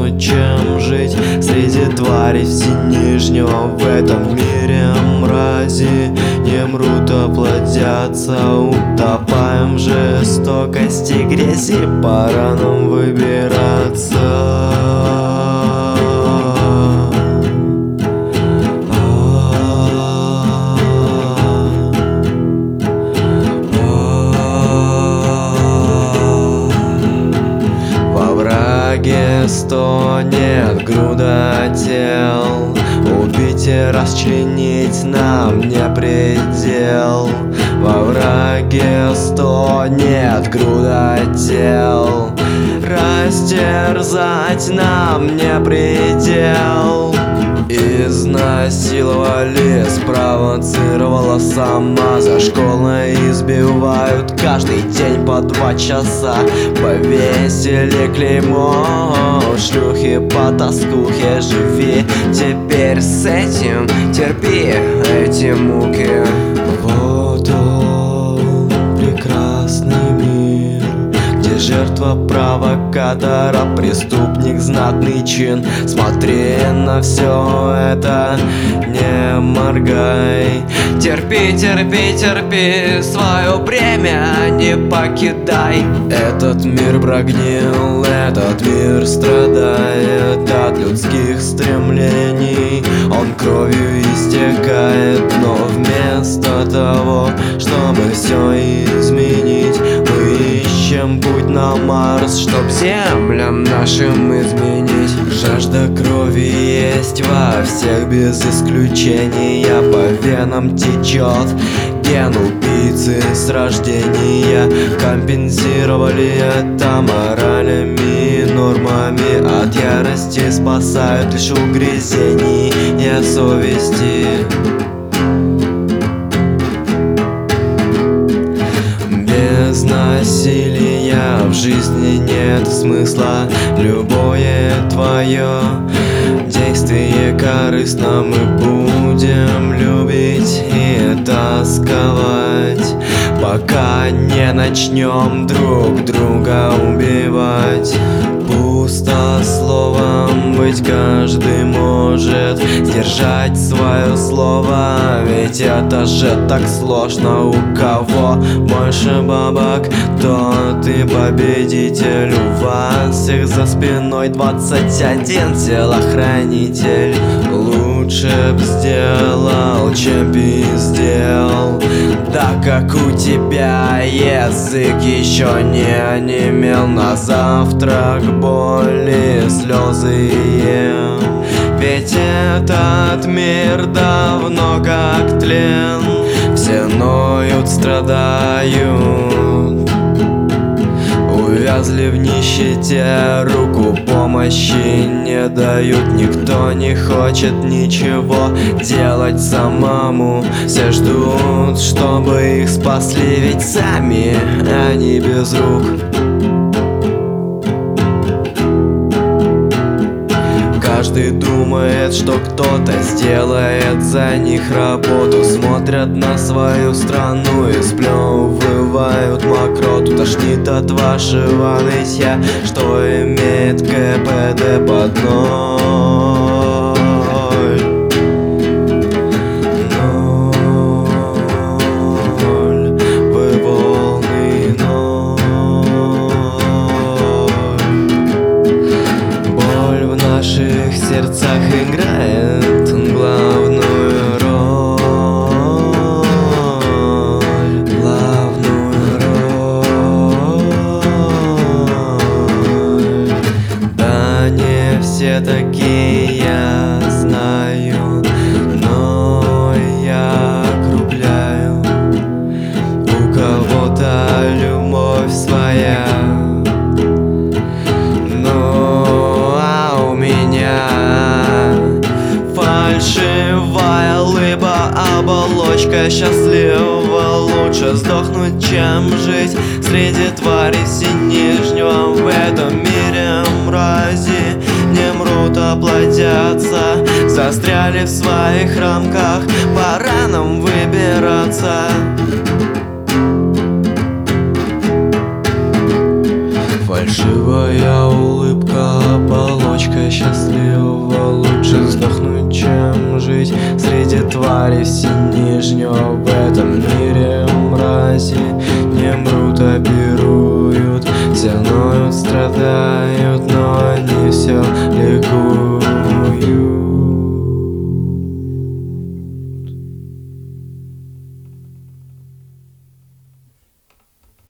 сдохнуть, чем жить среди тварей всенижнего. В этом мире мрази не мрут, а плодятся. Утопаем в жестокости, грязи, пора нам выбираться. Стонет груда тел, убить и расчленить нам не предел. Во враге стонет груда тел, растерзать нам не предел. Изнасиловали, спровоцировала сама. За школой избивают каждый день по 2 часа. Повесили клеймо, шлюхи по тоскухе. Живи теперь с этим, терпи эти муки. Вот он, прекрасный мир, где жертва провокатора, преступник, знатный чин. Смотри на все это, не моргай. Терпи, терпи, терпи, свое бремя не покидай. Этот мир прогнил, этот мир страдает от людских стремлений. Он кровью истекает, но вместо того, чтобы все изменить, мы ищем путь на Марс, чтоб землям нашим изменить. Жажда крови есть во всех без исключения. По венам течет ген убийцы с рождения. Компенсировали это моральными нормами. От ярости спасают лишь угрызения совести. Без насилия в жизни нет смысла. Любое твое действие корыстно. Мы будем любить и тосковать, пока не начнем друг друга убивать. Пустословом быть каждый может, сдержать свое слово, ведь это же так сложно. У кого больше бабок, тот и победитель. У вас всех за спиной 21 телохранитель. Лучше б сделал, чем пиздел. Так как у тебя язык еще не онемел. На завтрак боли, слезы ем. Ведь этот мир давно как тлен. Все ноют, страдают, увязли в нищете, руку помощи не дают. Никто не хочет ничего делать самому. Все ждут, чтобы их спасли, ведь сами они без рук. Каждый думает, что кто-то сделает за них работу. Смотрят на свою страну и сплевывают мокроту. Тошнит от вашего нытья, что имеет КПД под 0. Вы волны 0. Боль в наших сердцах играет главную роль, главную роль. Да не все такие, я знаю, но я округляю. У кого-то любовь своя, фальшивая улыбка, оболочка счастливого. Лучше сдохнуть, чем жить среди тварей всенижнего. В этом мире мрази не мрут, а плодятся. Застряли в своих рамках, пора нам выбираться. Фальшивая улыбка, оболочка счастливого. Лучше сдохнуть, чем жить среди тварей всенижнего. В этом мире мрази не мрут, а пируют. Все ноют, страдают, но они все ликуют.